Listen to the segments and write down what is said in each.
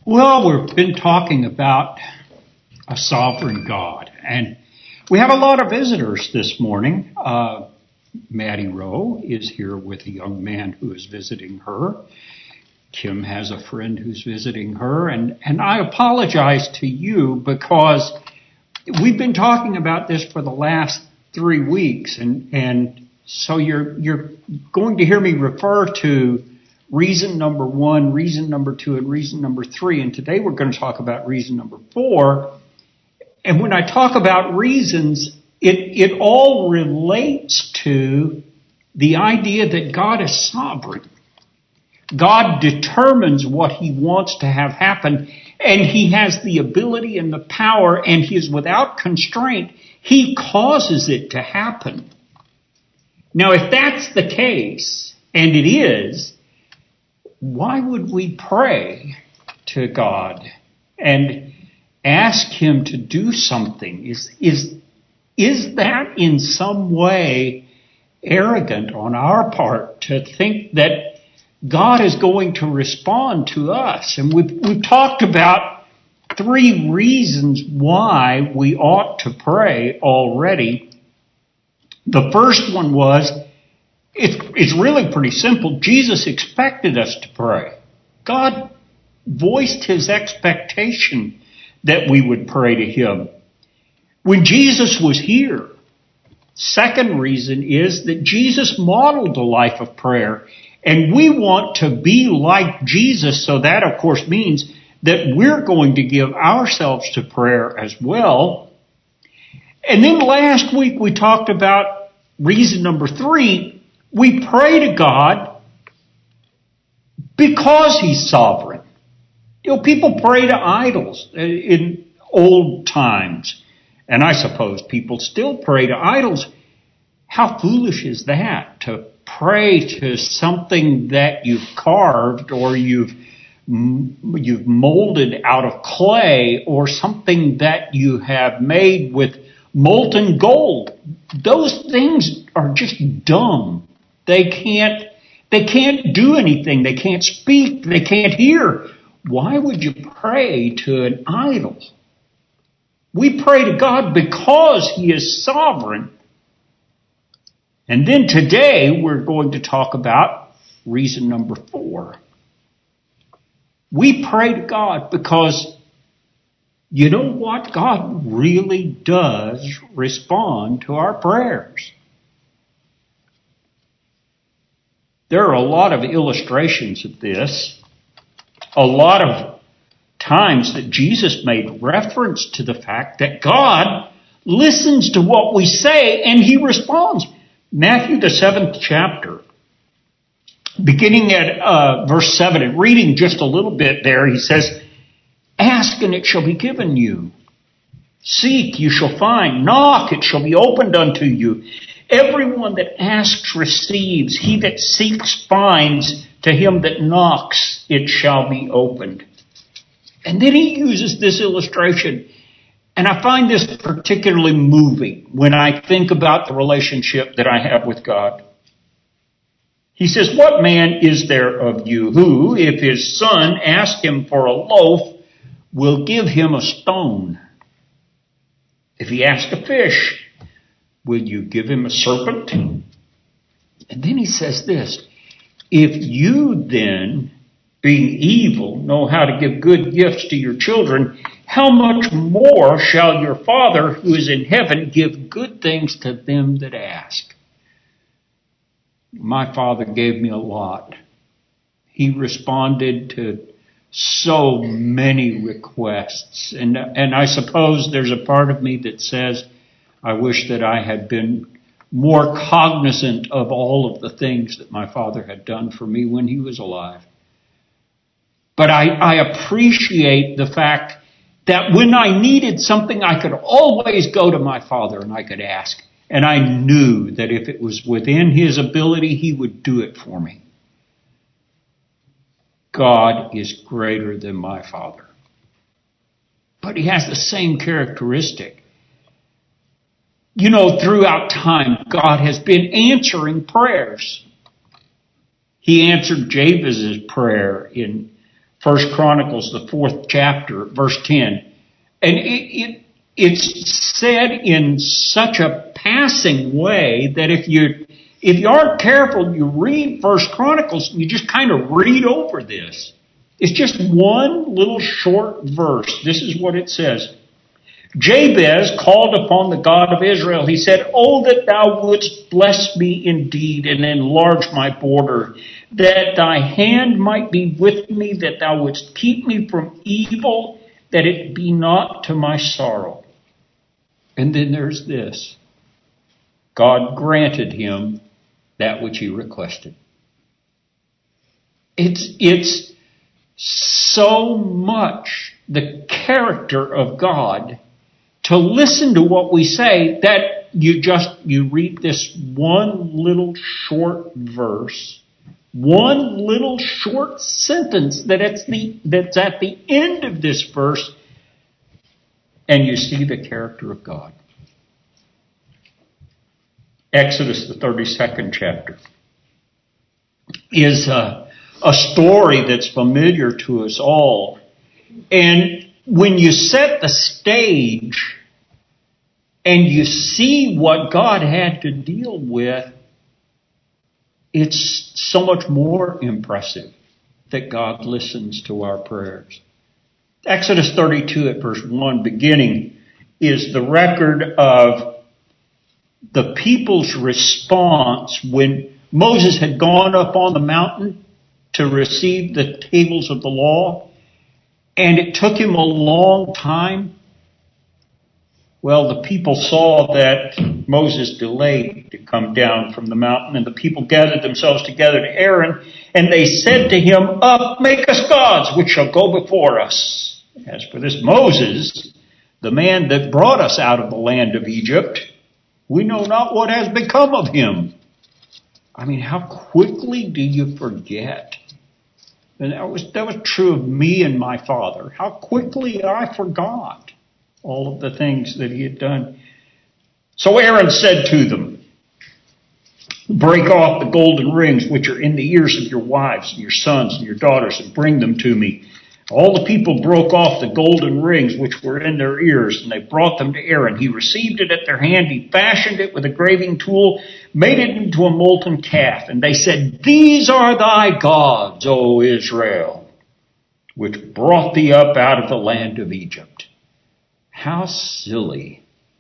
Well, we've been talking about a sovereign God, and we have a lot of visitors this morning. Maddie Rowe is here with a young man who is visiting her. Kim has a friend who's visiting her, and I apologize to you because we've been talking about this for the last 3 weeks, and so you're going to hear me refer to reason number 1, reason number 2, and reason number 3. And today we're going to talk about reason number 4. And when I talk about reasons, it all relates to the idea that God is sovereign. God determines what he wants to have happen, and he has the ability and the power, and he is without constraint. He causes it to happen. Now, if that's the case, and it is, why would we pray to God and ask him to do something? Is that in some way arrogant on our part to think that God is going to respond to us? And we've talked about 3 reasons why we ought to pray already. The first one was, it's really pretty simple. Jesus expected us to pray. God voiced his expectation that we would pray to him when Jesus was here. Second reason is that Jesus modeled a life of prayer, and we want to be like Jesus, so that of course means that we're going to give ourselves to prayer as well. And then last week we talked about reason number 3. We pray to God because he's sovereign. People pray to idols in old times, and I suppose people still pray to idols. How foolish is that, to pray to something that you've carved or you've molded out of clay, or something that you have made with molten gold? Those things are just dumb. They can't do anything. They can't speak. They can't hear. Why would you pray to an idol? We pray to God because he is sovereign. And then today we're going to talk about reason number 4. We pray to God because you know what? God really does respond to our prayers. There are a lot of illustrations of this. A lot of times that Jesus made reference to the fact that God listens to what we say and he responds. Matthew, the 7th chapter, beginning at verse 7, and reading just a little bit there, he says, "Ask and it shall be given you. Seek, you shall find. Knock, it shall be opened unto you. Everyone that asks receives. He that seeks finds. To him that knocks, it shall be opened." And then he uses this illustration. And I find this particularly moving when I think about the relationship that I have with God. He says, "What man is there of you who, if his son asks him for a loaf, will give him a stone? If he asks a fish, will you give him a serpent?" And then he says this, "If you then, being evil, know how to give good gifts to your children, how much more shall your Father who is in heaven give good things to them that ask?" My Father gave me a lot. He responded to so many requests. And I suppose there's a part of me that says, I wish that I had been more cognizant of all of the things that my Father had done for me when he was alive. But I appreciate the fact that when I needed something, I could always go to my Father and I could ask. And I knew that if it was within his ability, he would do it for me. God is greater than my Father. But he has the same characteristic. You know, throughout time, God has been answering prayers. He answered Jabez's prayer in First Chronicles, the 4th chapter, verse 10. And it's said in such a passing way that if you aren't careful, you read First Chronicles and you just kind of read over this. It's just one little short verse. This is what it says. Jabez called upon the God of Israel. He said, "Oh, that thou wouldst bless me indeed and enlarge my border, that thy hand might be with me, that thou wouldst keep me from evil, that it be not to my sorrow." And then there's this. God granted him that which he requested. It's so much the character of God to listen to what we say that you read this one little short verse, one little short sentence that's at the end of this verse, and you see the character of God. Exodus, the 32nd chapter, is a story that's familiar to us all. And when you set the stage and you see what God had to deal with, it's so much more impressive that God listens to our prayers. Exodus 32 at verse 1 beginning is the record of the people's response when Moses had gone up on the mountain to receive the tables of the law, and it took him a long time. Well, the people saw that Moses delayed to come down from the mountain, and the people gathered themselves together to Aaron, and they said to him, "Up, make us gods, which shall go before us. As for this Moses, the man that brought us out of the land of Egypt, we know not what has become of him." I mean, how quickly do you forget? And that was true of me and my father. How quickly I forgot all of the things that he had done. So Aaron said to them, "Break off the golden rings which are in the ears of your wives and your sons and your daughters and bring them to me." All the people broke off the golden rings which were in their ears, and they brought them to Aaron. He received it at their hand. He fashioned it with a graving tool, made it into a molten calf. And they said, "These are thy gods, O Israel, which brought thee up out of the land of Egypt." How silly.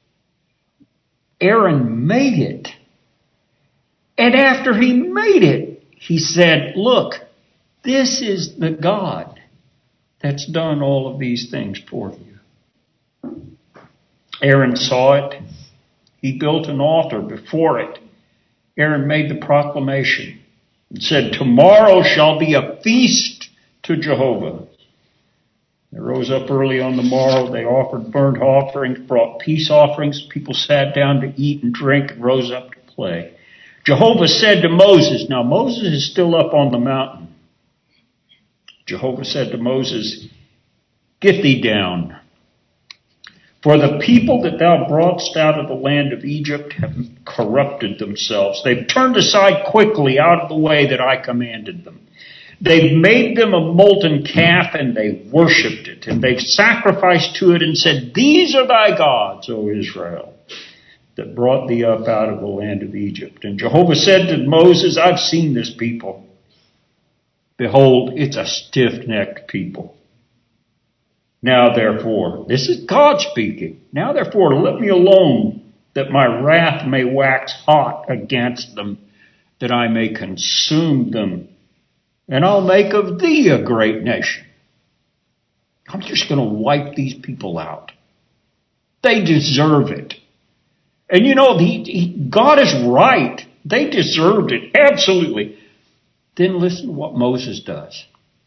Aaron made it. And after he made it, he said, "Look, this is the God that's done all of these things for you." Aaron saw it. He built an altar before it. Aaron made the proclamation and said, "Tomorrow shall be a feast to Jehovah." They rose up early on the morrow. They offered burnt offerings, brought peace offerings. People sat down to eat and drink and rose up to play. Jehovah said to Moses, now Moses is still up on the mountain. Jehovah said to Moses, "Get thee down. For the people that thou broughtest out of the land of Egypt have corrupted themselves. They've turned aside quickly out of the way that I commanded them. They've made them a molten calf and they worshipped it. And they've sacrificed to it and said, 'These are thy gods, O Israel, that brought thee up out of the land of Egypt.' And Jehovah said to Moses, 'I've seen this people. Behold, it's a stiff-necked people. Now therefore,'" this is God speaking, "'now therefore let me alone, that my wrath may wax hot against them, that I may consume them. And I'll make of thee a great nation.'" I'm just going to wipe these people out. They deserve it. And you know, God is right. They deserved it, absolutely. Then listen to what Moses does.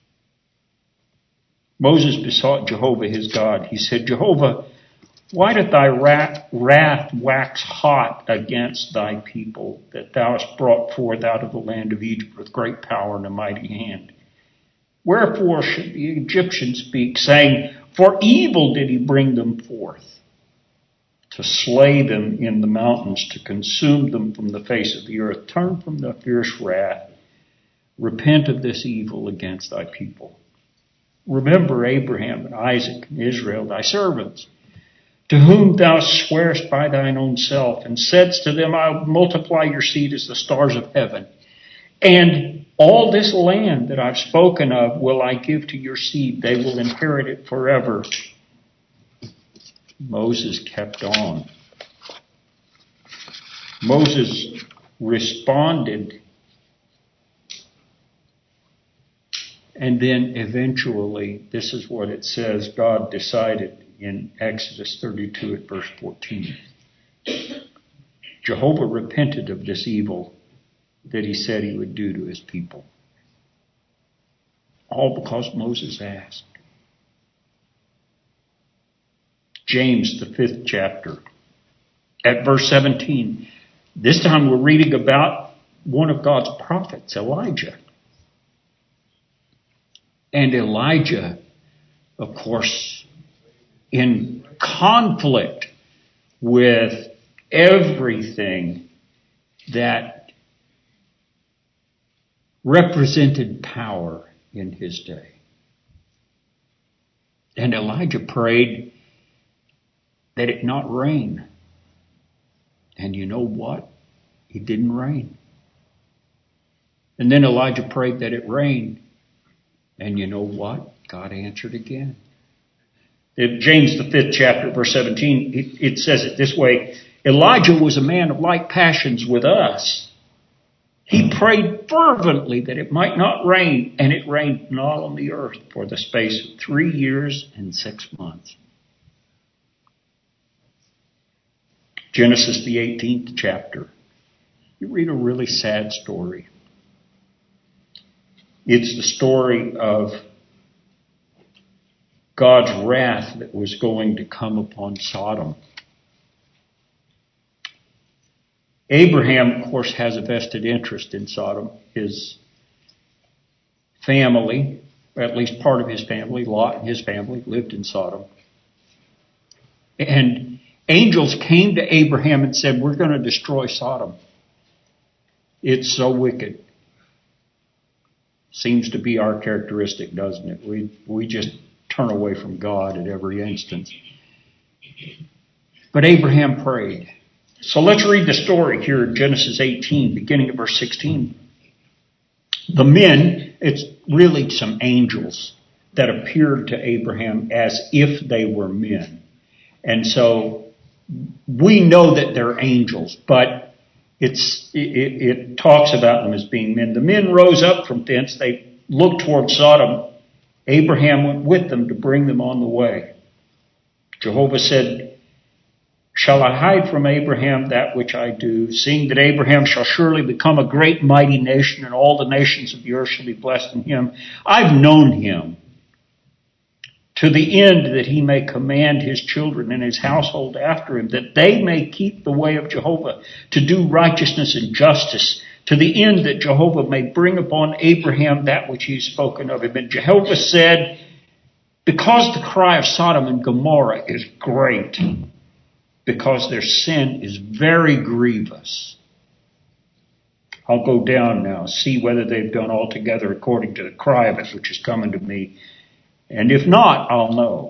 Moses besought Jehovah his God. He said, "Jehovah, why doth thy wrath wax hot against thy people, that thou hast brought forth out of the land of Egypt with great power and a mighty hand? Wherefore should the Egyptians speak, saying, 'For evil did he bring them forth, to slay them in the mountains, to consume them from the face of the earth. Turn from the fierce wrath. Repent of this evil against thy people.'" Remember Abraham and Isaac and Israel, thy servants, to whom thou swearest by thine own self, and saidst to them, I will multiply your seed as the stars of heaven. And all this land that I've spoken of will I give to your seed. They will inherit it forever. Moses kept on. Moses responded. And then eventually, this is what it says, God decided in Exodus 32 at verse 14. Jehovah repented of this evil that he said he would do to his people. All because Moses asked. James, the 5th chapter, at verse 17. This time we're reading about one of God's prophets, Elijah. And Elijah, of course, in conflict with everything that represented power in his day. And Elijah prayed that it not rain. And you know what? It didn't rain. And then Elijah prayed that it rained. And you know what? God answered again. In James, the 5th chapter, verse 17, it says it this way. Elijah was a man of like passions with us. He prayed fervently that it might not rain, and it rained not on the earth for the space of 3 years and 6 months. Genesis, the 18th chapter. You read a really sad story. It's the story of God's wrath that was going to come upon Sodom. Abraham, of course, has a vested interest in Sodom. His family, or at least part of his family, Lot and his family, lived in Sodom. And angels came to Abraham and said, we're going to destroy Sodom. It's so wicked. Seems to be our characteristic, doesn't it? We just turn away from God at every instance. But Abraham prayed. So let's read the story here in Genesis 18, beginning at verse 16. The men, it's really some angels that appeared to Abraham as if they were men. And so we know that they're angels, but it talks about them as being men. The men rose up from thence. They looked toward Sodom. Abraham went with them to bring them on the way. Jehovah said, shall I hide from Abraham that which I do, seeing that Abraham shall surely become a great mighty nation, and all the nations of the earth shall be blessed in him? I've known him, to the end that he may command his children and his household after him, that they may keep the way of Jehovah, to do righteousness and justice, to the end that Jehovah may bring upon Abraham that which he has spoken of him. And Jehovah said, because the cry of Sodom and Gomorrah is great, because their sin is very grievous, I'll go down now, see whether they've done altogether according to the cry of it which is coming to me. And if not, I'll know.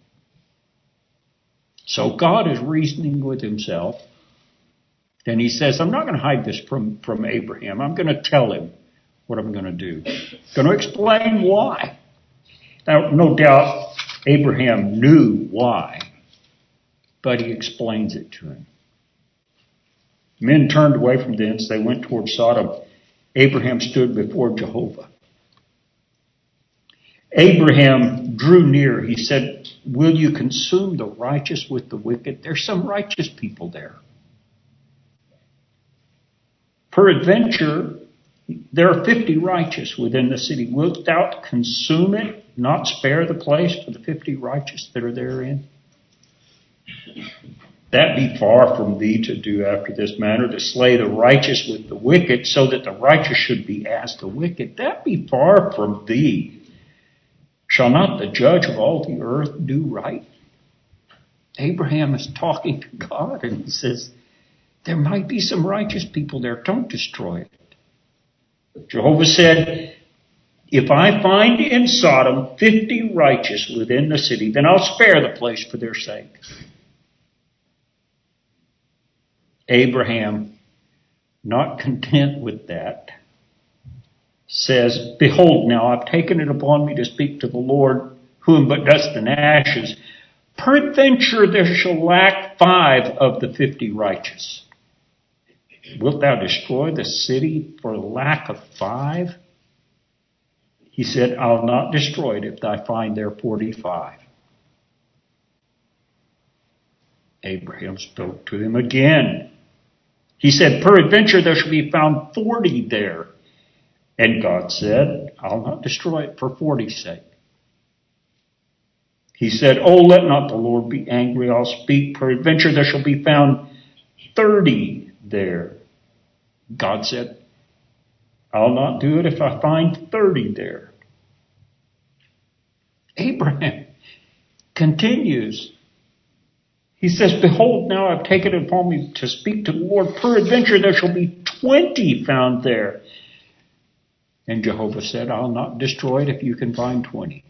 So God is reasoning with himself. And he says, I'm not going to hide this from Abraham. I'm going to tell him what I'm going to do. I'm going to explain why. Now, no doubt Abraham knew why, but he explains it to him. Men turned away from thence. They went toward Sodom. Abraham stood before Jehovah. Abraham drew near. He said, will you consume the righteous with the wicked? There's some righteous people there. Peradventure, there are 50 righteous within the city. Wilt thou consume it, not spare the place for the 50 righteous that are therein? That be far from thee to do after this manner, to slay the righteous with the wicked, so that the righteous should be as the wicked. That be far from thee. Shall not the judge of all the earth do right? Abraham is talking to God, and he says, there might be some righteous people there. Don't destroy it. Jehovah said, If I find in Sodom 50 righteous within the city, then I'll spare the place for their sake. Abraham, not content with that, says, Behold, now I've taken it upon me to speak to the Lord, whom but dust and ashes. Peradventure there shall lack 5 of the 50 righteous. Wilt thou destroy the city for lack of 5? He said, I'll not destroy it if I find there 45. Abraham spoke to him again. He said, Peradventure there shall be found 40 there. And God said, I'll not destroy it for 40's sake. He said, Oh, let not the Lord be angry. I'll speak. Peradventure there shall be found 30 there. God said, I'll not do it if I find 30 there. Abraham continues. He says, Behold, now I've taken it upon me to speak to the Lord. Peradventure there shall be 20 found there. And Jehovah said, I'll not destroy it if you can find 20.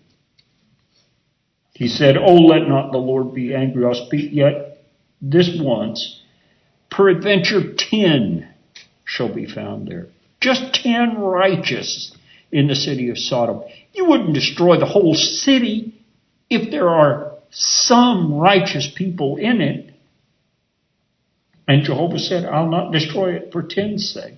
He said, Oh, let not the Lord be angry. I'll speak yet this once. Peradventure 10 shall be found there. Just 10 righteous in the city of Sodom. You wouldn't destroy the whole city if there are some righteous people in it. And Jehovah said, I'll not destroy it for 10's sake.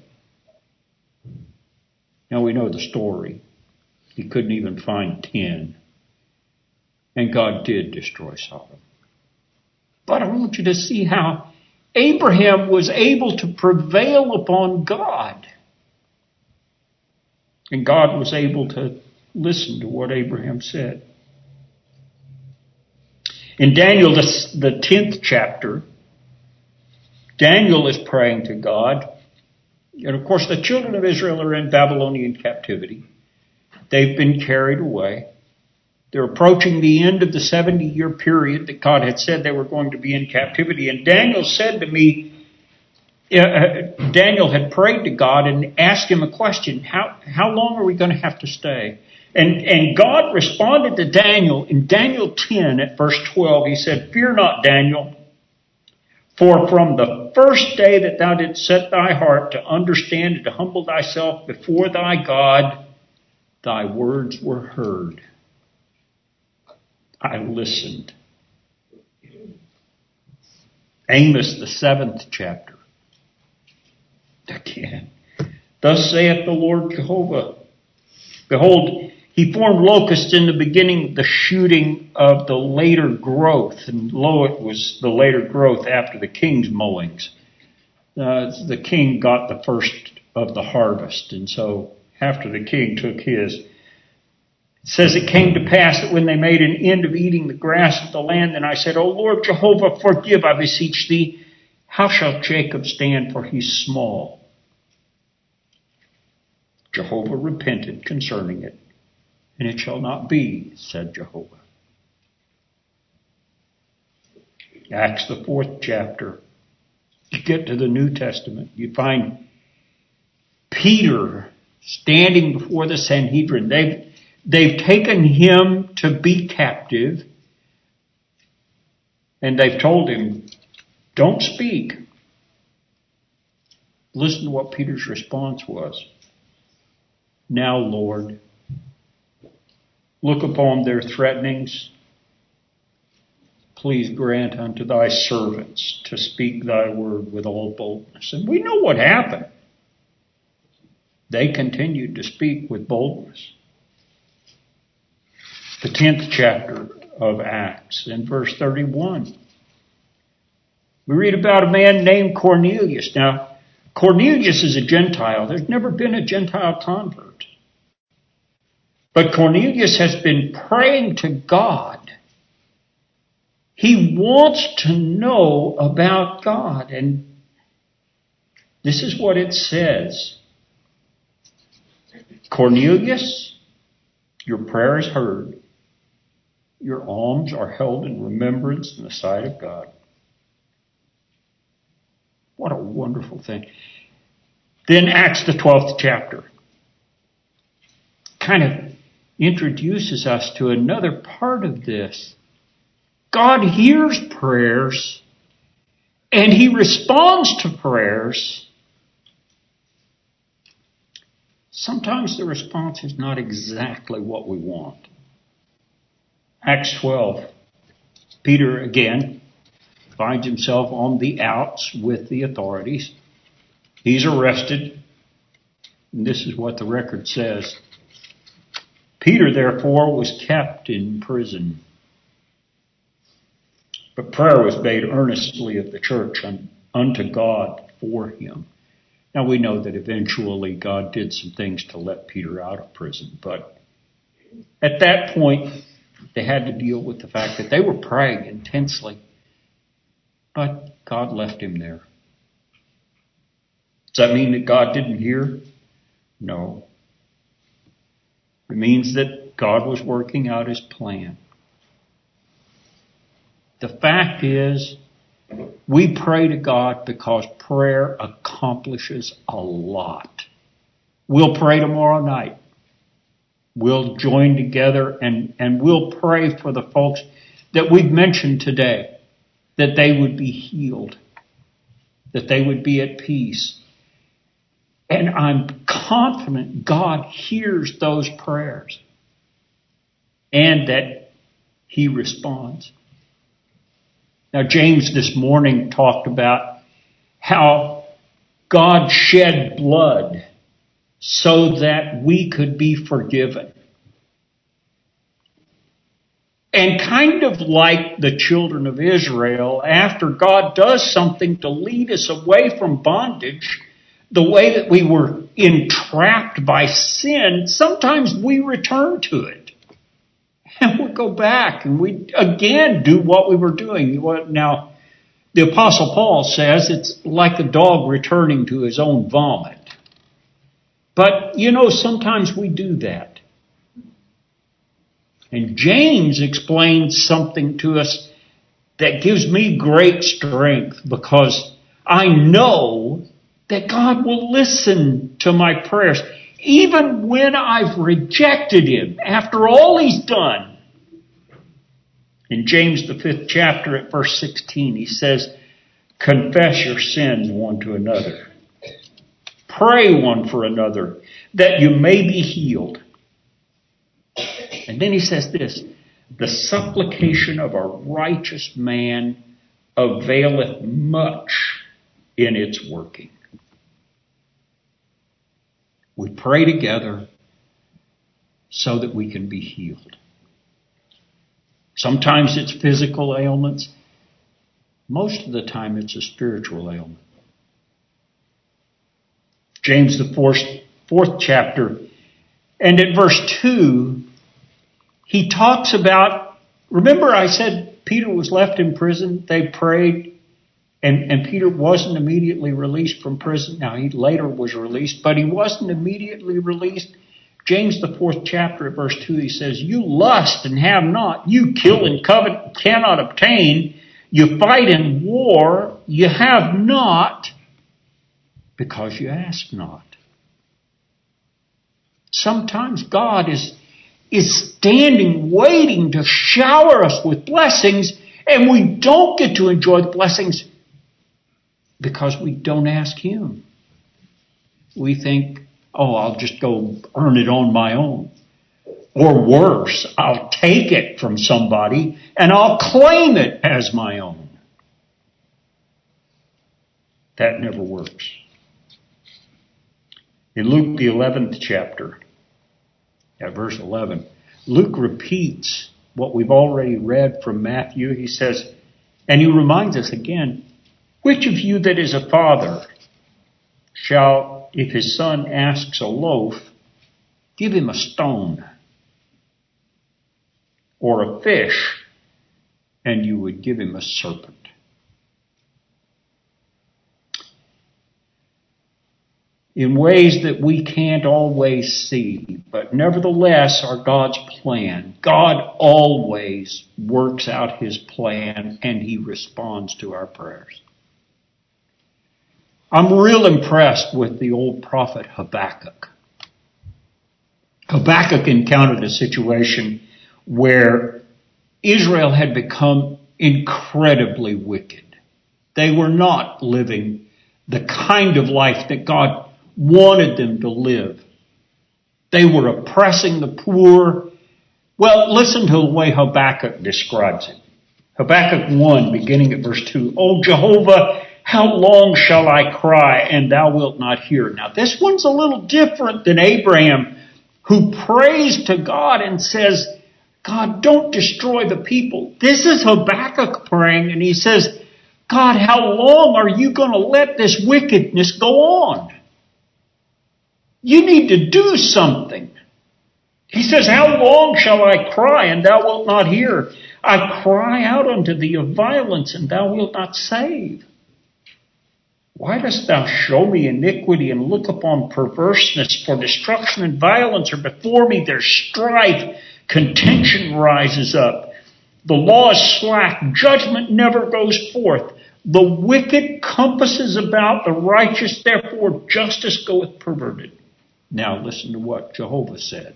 Now we know the story. He couldn't even find 10. And God did destroy Sodom. But I want you to see how Abraham was able to prevail upon God. And God was able to listen to what Abraham said. In Daniel, the 10th chapter, Daniel is praying to God. And of course, the children of Israel are in Babylonian captivity. They've been carried away. They're approaching the end of the 70-year period that God had said they were going to be in captivity. And Daniel said to me, Daniel had prayed to God and asked him a question. How long are we going to have to stay? And God responded to Daniel in Daniel 10 at verse 12. He said, Fear not, Daniel, for from the first day that thou didst set thy heart to understand and to humble thyself before thy God, thy words were heard. I listened. Amos, the 7th chapter. Again. Thus saith the Lord Jehovah. Behold, he formed locusts in the beginning of the shooting of the later growth. And lo, it was the later growth after the king's mowings. The king got the first of the harvest. And so after the king took his, it says it came to pass that when they made an end of eating the grass of the land, then I said, O Lord Jehovah, forgive, I beseech thee. How shall Jacob stand, for he's small? Jehovah repented concerning it, and it shall not be, said Jehovah. Acts, the 4th chapter. You get to the New Testament, you find Peter standing before the Sanhedrin. They've taken him to be captive, and they've told him, don't speak. Listen to what Peter's response was. Now, Lord, look upon their threatenings. Please grant unto thy servants to speak thy word with all boldness. And we know what happened. They continued to speak with boldness. The 10th chapter of Acts, in verse 31. We read about a man named Cornelius. Now, Cornelius is a Gentile. There's never been a Gentile convert. But Cornelius has been praying to God. He wants to know about God. And this is what it says. Cornelius, your prayer is heard. Your alms are held in remembrance in the sight of God. What a wonderful thing. Then Acts, the 12th chapter. kind of introduces us to another part of this. God hears prayers and He responds to prayers. Sometimes the response is not exactly what we want. Acts 12, Peter again finds himself on the outs with the authorities. He's arrested. And this is what the record says. Peter, therefore, was kept in prison. But prayer was made earnestly of the church unto God for him. Now we know that eventually God did some things to let Peter out of prison. But at that point, they had to deal with the fact that they were praying intensely. But God left him there. Does that mean that God didn't hear? No. It means that God was working out His plan. The fact is, we pray to God because prayer accomplishes a lot. We'll pray tomorrow night. We'll join together and we'll pray for the folks that we've mentioned today, that they would be healed, that they would be at peace. And I'm confident God hears those prayers and that He responds. Now, James this morning talked about how God shed blood so that we could be forgiven. And kind of like the children of Israel, after God does something to lead us away from bondage, the way that we were entrapped by sin, sometimes we return to it. And we'll go back and we again do what we were doing. Now, the Apostle Paul says it's like a dog returning to his own vomit. But, sometimes we do that. And James explains something to us that gives me great strength, because I know that God will listen to my prayers, even when I've rejected Him, after all He's done. In James, the 5th chapter at verse 16, he says, confess your sins one to another. Pray one for another, that you may be healed. And then he says this, the supplication of a righteous man availeth much in its working. We pray together so that we can be healed. Sometimes it's physical ailments. Most of the time it's a spiritual ailment. James, the fourth chapter, and at verse 2, he talks about, remember I said Peter was left in prison, they prayed, and Peter wasn't immediately released from prison. Now, he later was released, but he wasn't immediately released. James, the 4th chapter, at verse 2, he says, you lust and have not. You kill and covet, cannot obtain. You fight in war, you have not, because you ask not. Sometimes God is standing, waiting to shower us with blessings, and we don't get to enjoy the blessings because we don't ask Him. We think, I'll just go earn it on my own. Or worse, I'll take it from somebody and I'll claim it as my own. That never works. In Luke, the 11th chapter, at verse 11, Luke repeats what we've already read from Matthew. He says, and he reminds us again, which of you that is a father shall, if his son asks a loaf, give him a stone? Or a fish, and you would give him a serpent? In ways that we can't always see, but nevertheless are God's plan. God always works out His plan, and He responds to our prayers. I'm real impressed with the old prophet Habakkuk. Habakkuk encountered a situation where Israel had become incredibly wicked. They were not living the kind of life that God wanted them to live. They were oppressing the poor. Well, listen to the way Habakkuk describes it. Habakkuk 1, beginning at verse 2. O Jehovah, how long shall I cry, and thou wilt not hear? Now, this one's a little different than Abraham, who prays to God and says, God, don't destroy the people. This is Habakkuk praying, and he says, God, how long are you going to let this wickedness go on? You need to do something. He says, how long shall I cry, and thou wilt not hear? I cry out unto thee of violence, and thou wilt not save. Why dost thou show me iniquity and look upon perverseness? For destruction and violence are before me. There's strife. Contention rises up. The law is slack. Judgment never goes forth. The wicked compasses about the righteous. Therefore justice goeth perverted. Now listen to what Jehovah said.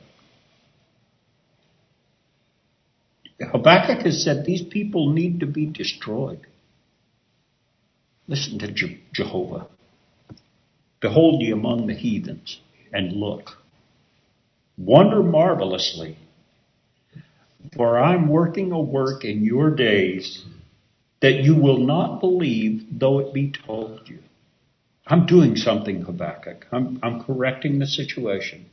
Habakkuk has said these people need to be destroyed. Listen to Jehovah. Behold ye among the heathens, and look. Wonder marvelously, for I'm working a work in your days that you will not believe, though it be told you. I'm doing something, Habakkuk. I'm correcting the situation.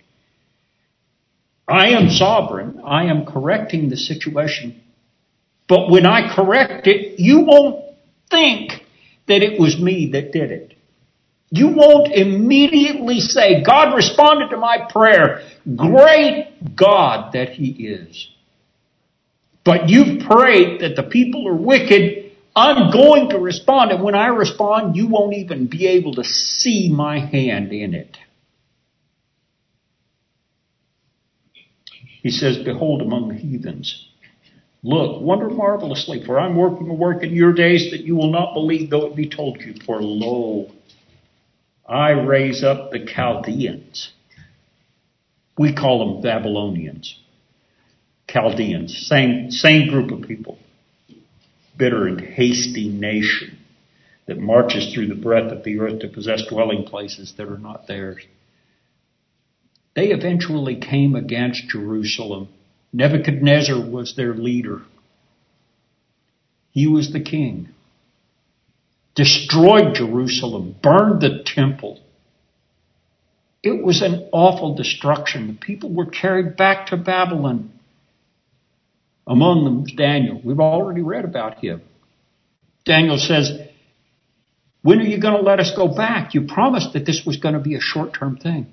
I am sovereign. I am correcting the situation. But when I correct it, you won't think that it was me that did it. You won't immediately say, God responded to my prayer. Great God that He is. But you've prayed that the people are wicked. I'm going to respond. And when I respond, you won't even be able to see my hand in it. He says, behold among the heathens. Look, wonder marvelously, for I'm working a work in your days that you will not believe, though it be told you. For lo, I raise up the Chaldeans. We call them Babylonians. Chaldeans, same group of people. Bitter and hasty nation that marches through the breadth of the earth to possess dwelling places that are not theirs. They eventually came against Jerusalem. Nebuchadnezzar was their leader. He was the king. Destroyed Jerusalem, burned the temple. It was an awful destruction. The people were carried back to Babylon. Among them was Daniel. We've already read about him. Daniel says, when are you going to let us go back? You promised that this was going to be a short-term thing.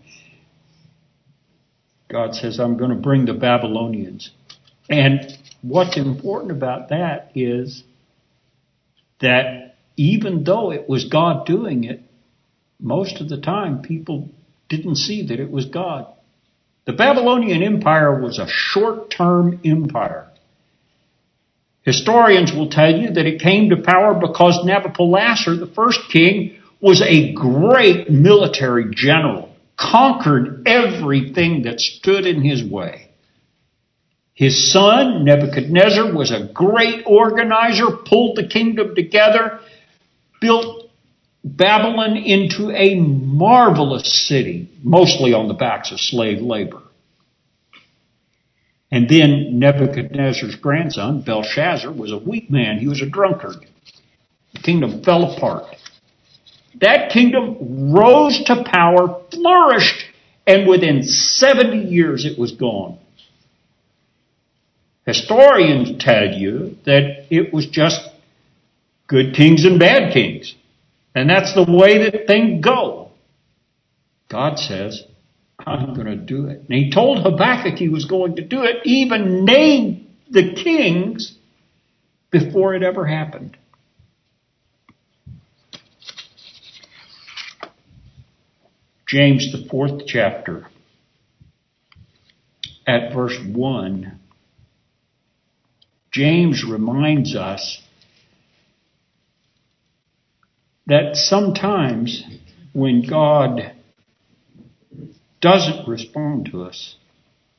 God says, I'm going to bring the Babylonians. And what's important about that is that even though it was God doing it, most of the time people didn't see that it was God. The Babylonian Empire was a short-term empire. Historians will tell you that it came to power because Nabopolassar, the first king, was a great military general, conquered everything that stood in his way. His son, Nebuchadnezzar, was a great organizer, pulled the kingdom together, built Babylon into a marvelous city, mostly on the backs of slave labor. And then Nebuchadnezzar's grandson, Belshazzar, was a weak man. He was a drunkard. The kingdom fell apart. That kingdom rose to power, flourished, and within 70 years it was gone. Historians tell you that it was just good kings and bad kings. And that's the way that things go. God says, I'm going to do it. And He told Habakkuk He was going to do it, even named the kings before it ever happened. James, the 4th chapter, at verse 1, James reminds us that sometimes when God doesn't respond to us,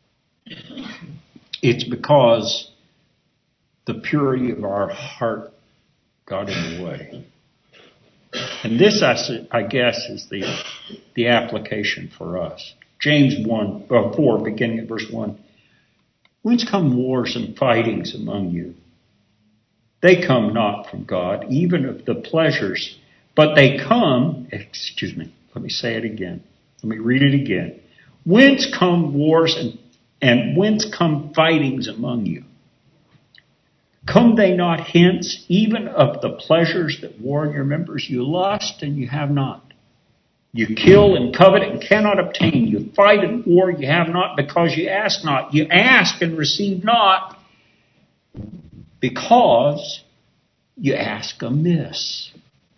It's because the purity of our heart got in the way. And this, I guess, is the application for us. James 4, beginning at verse 1. Whence come wars and fightings among you? They come not from God, even of the pleasures, but they come, let me say it again. Let me read it again. Whence come wars and whence come fightings among you? Come they not hence, even of the pleasures that war in your members? You lust and you have not. You kill and covet and cannot obtain. You fight and war, you have not because you ask not. You ask and receive not because you ask amiss,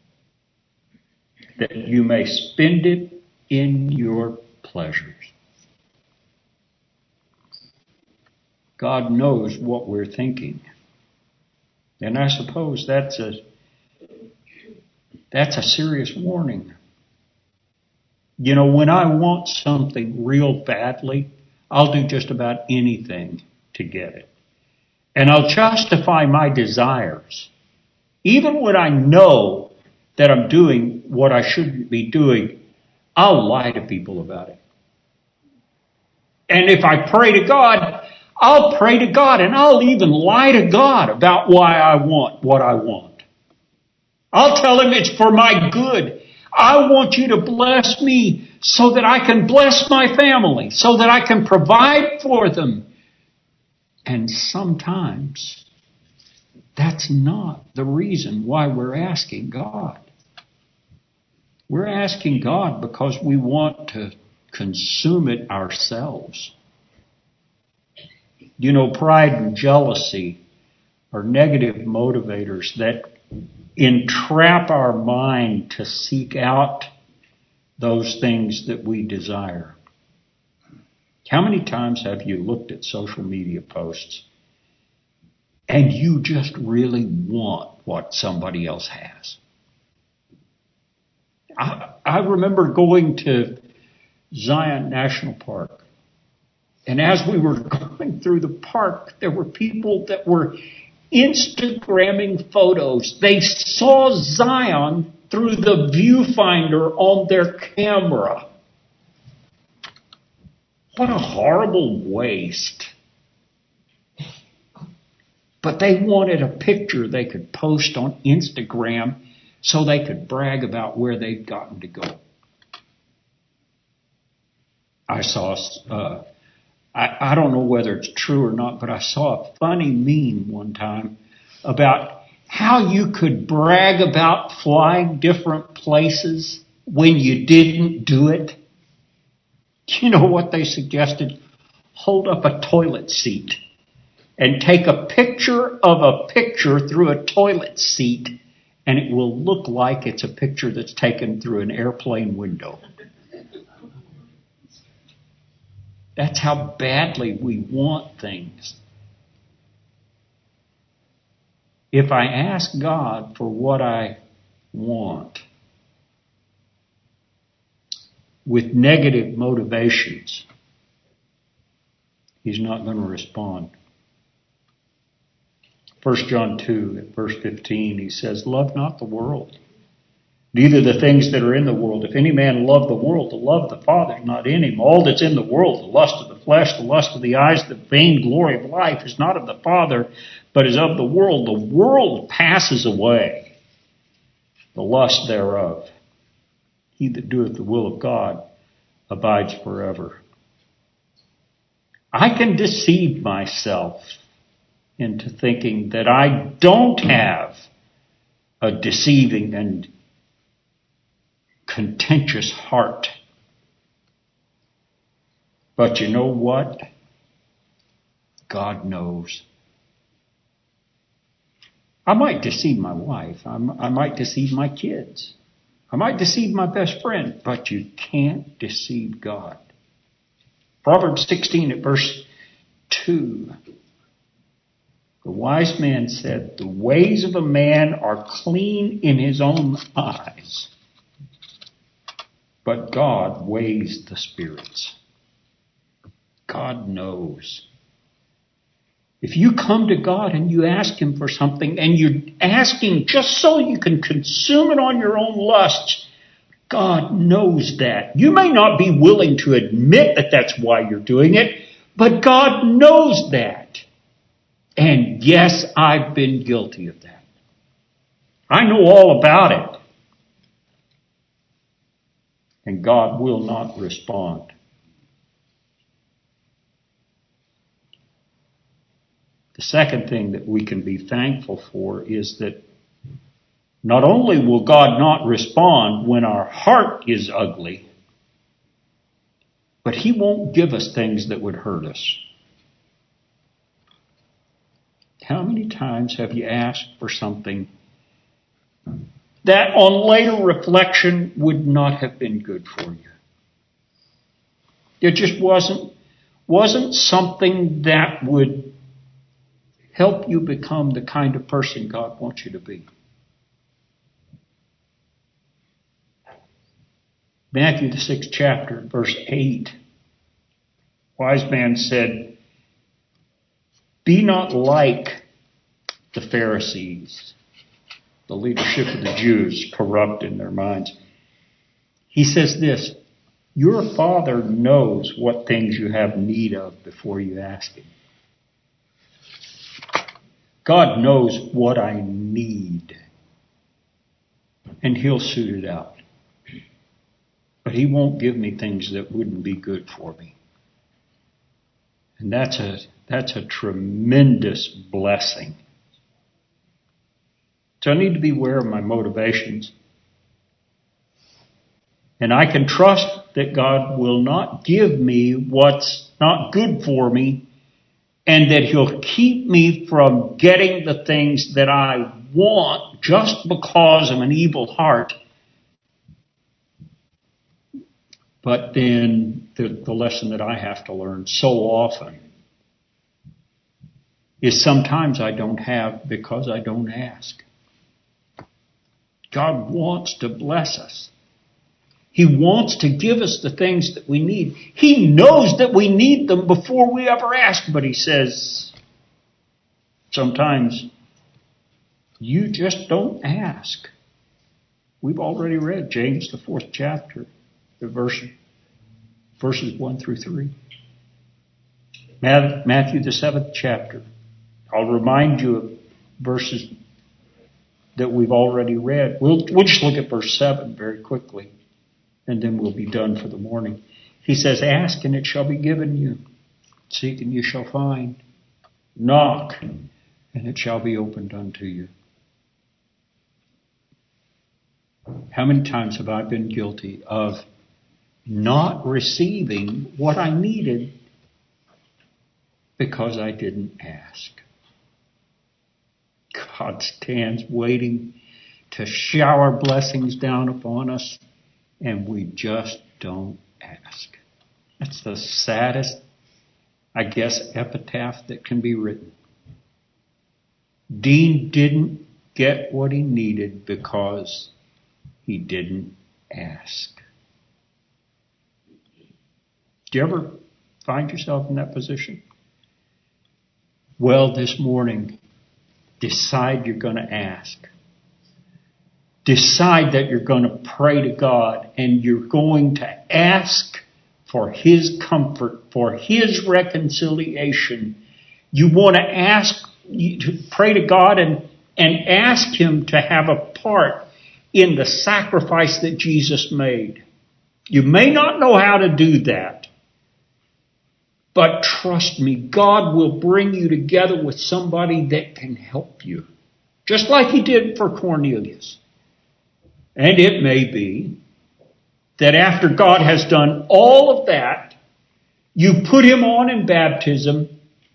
that you may spend it in your pleasures. God knows what we're thinking. And I suppose that's a serious warning. You know, when I want something real badly, I'll do just about anything to get it. And I'll justify my desires. Even when I know that I'm doing what I shouldn't be doing, I'll lie to people about it. And if I pray to God, I'll pray to God, and I'll even lie to God about why I want what I want. I'll tell Him it's for my good. I want you to bless me so that I can bless my family, so that I can provide for them. And sometimes that's not the reason why we're asking God. We're asking God because we want to consume it ourselves. You know, pride and jealousy are negative motivators that entrap our mind to seek out those things that we desire. How many times have you looked at social media posts and you just really want what somebody else has? I remember going to Zion National Park. And as we were going through the park, there were people that were Instagramming photos. They saw Zion through the viewfinder on their camera. What a horrible waste. But they wanted a picture they could post on Instagram so they could brag about where they'd gotten to go. I saw I don't know whether it's true or not, but I saw a funny meme one time about how you could brag about flying different places when you didn't do it. You know what they suggested? Hold up a toilet seat and take a picture of a picture through a toilet seat, and it will look like it's a picture that's taken through an airplane window. That's how badly we want things. If I ask God for what I want with negative motivations, He's not going to respond. 1 John 2, at verse 15, he says, love not the world, neither the things that are in the world. If any man love the world, the love of the Father is not in him. All that's in the world, the lust of the flesh, the lust of the eyes, the vain glory of life, is not of the Father, but is of the world. The world passes away, the lust thereof. He that doeth the will of God abides forever. I can deceive myself into thinking that I don't have a deceiving and contentious heart. But you know what? God knows. I might deceive my wife. I might deceive my kids. I might deceive my best friend. But you can't deceive God. Proverbs 16 at verse 2. The wise man said, the ways of a man are clean in his own eyes, but God weighs the spirits. God knows. If you come to God and you ask Him for something and you're asking just so you can consume it on your own lusts, God knows that. You may not be willing to admit that that's why you're doing it, but God knows that. And yes, I've been guilty of that. I know all about it. And God will not respond. The second thing that we can be thankful for is that not only will God not respond when our heart is ugly, but He won't give us things that would hurt us. How many times have you asked for something that on later reflection would not have been good for you? It just wasn't something that would help you become the kind of person God wants you to be. Matthew, the 6th chapter, verse 8. Wise man said, "Be not like the Pharisees," the leadership of the Jews, corrupt in their minds. He says this, "Your Father knows what things you have need of before you ask Him." God knows what I need, and He'll suit it out. But He won't give me things that wouldn't be good for me. And that's a tremendous blessing. So I need to be aware of my motivations. And I can trust that God will not give me what's not good for me, and that He'll keep me from getting the things that I want just because of an evil heart. But then the lesson that I have to learn so often is sometimes I don't have because I don't ask. God wants to bless us. He wants to give us the things that we need. He knows that we need them before we ever ask, but He says, sometimes you just don't ask. We've already read James, the 4th chapter, the verses 1 through 3. Matthew, the 7th chapter. I'll remind you of verses that we've already read. We'll just look at verse 7 very quickly, and then we'll be done for the morning. He says, "Ask and it shall be given you. Seek and you shall find. Knock and it shall be opened unto you." How many times have I been guilty of not receiving what I needed because I didn't ask? God stands waiting to shower blessings down upon us, and we just don't ask. That's the saddest, I guess, epitaph that can be written. Dean didn't get what he needed because he didn't ask. Do you ever find yourself in that position? Well, this morning, decide you're going to ask. Decide that you're going to pray to God and you're going to ask for His comfort, for His reconciliation. You want to pray to God and ask Him to have a part in the sacrifice that Jesus made. You may not know how to do that, but trust me, God will bring you together with somebody that can help you, just like He did for Cornelius. And it may be that after God has done all of that, you put him on in baptism,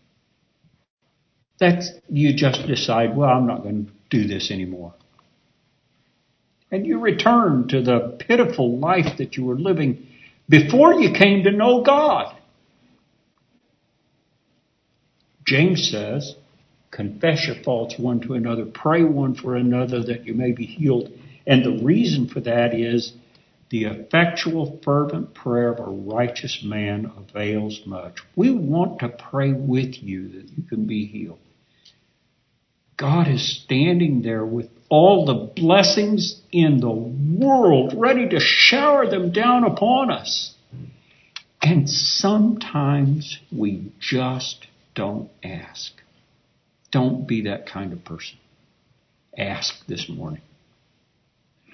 you just decide, well, I'm not going to do this anymore. And you return to the pitiful life that you were living before you came to know God. James says, confess your faults one to another, pray one for another that you may be healed. And the reason for that is The effectual, fervent prayer of a righteous man avails much. We want to pray with you that you can be healed. God is standing there with all the blessings in the world, ready to shower them down upon us. And sometimes we just don't ask. Don't be that kind of person. Ask this morning.